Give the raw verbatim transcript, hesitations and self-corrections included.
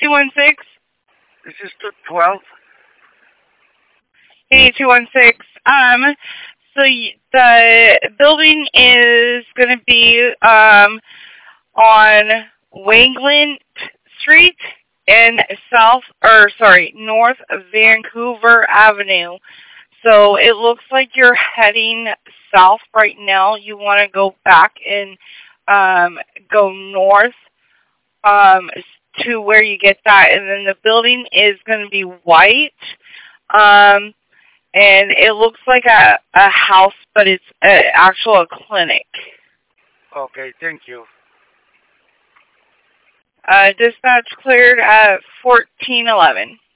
two one six? This is twelve. Hey, two one six. Um, so y- the building is going to be um on Wangland Street and South, or sorry, North Vancouver Avenue. So it looks like you're heading south right now. You want to go back and um, go north um, to where you get that, and then the building is going to be white. Um, and it looks like a, a house, but it's a, actual a clinic. Okay, thank you. Uh, dispatch cleared at fourteen eleven.